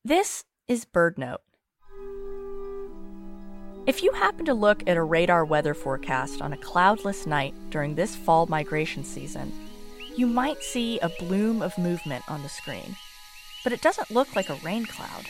This is BirdNote. If you happen to look at a radar weather forecast on a cloudless night during this fall migration season, you might see a bloom of movement on the screen, but it doesn't look like a rain cloud.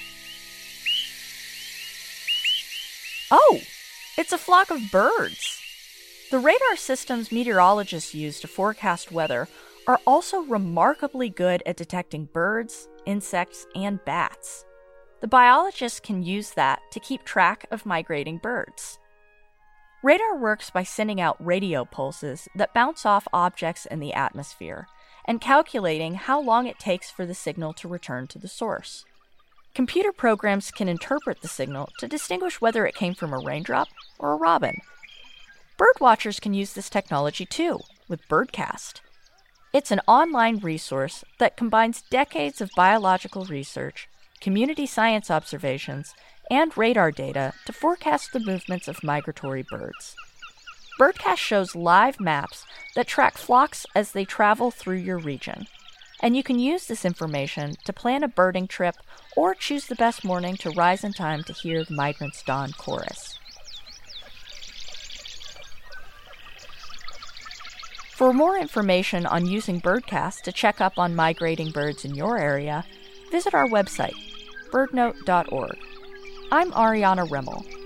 Oh, it's a flock of birds! The radar systems meteorologists use to forecast weather are also remarkably good at detecting birds, insects, and bats. The biologists can use that to keep track of migrating birds. Radar works by sending out radio pulses that bounce off objects in the atmosphere and calculating how long it takes for the signal to return to the source. Computer programs can interpret the signal to distinguish whether it came from a raindrop or a robin. Birdwatchers can use this technology too, with Birdcast. It's an online resource that combines decades of biological research, community science observations, and radar data to forecast the movements of migratory birds. Birdcast shows live maps that track flocks as they travel through your region, and you can use this information to plan a birding trip or choose the best morning to rise in time to hear the migrants' dawn chorus. For more information on using Birdcast to check up on migrating birds in your area, visit our website, birdnote.org. I'm Ariana Remmel.